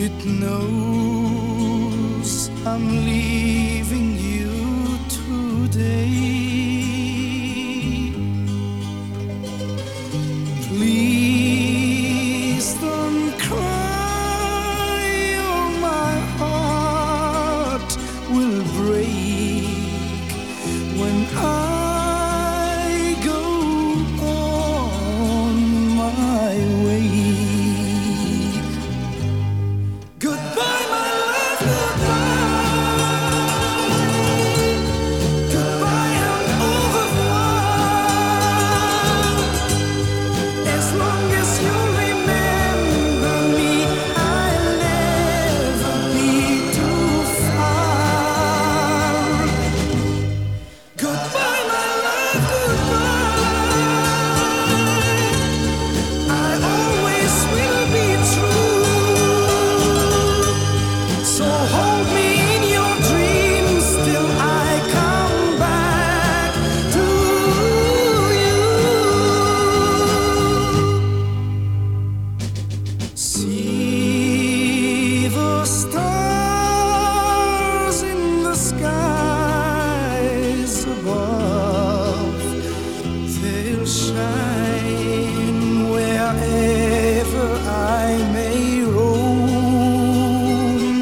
It knows I'm leaving you today. Please don't cry, or my heart will break when I go on my way. Goodbye, my love, goodbye. Goodbye and au revoir. As long as you remember me, I'll never be too far. Goodbye, my love, goodbye. I always will be true. So hold me in your dreams till I come back to you. See the stars in the skies above. They'll shine wherever I may roam.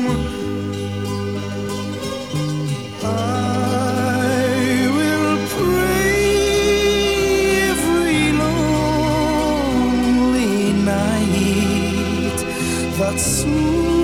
I will pray every lonely night that soon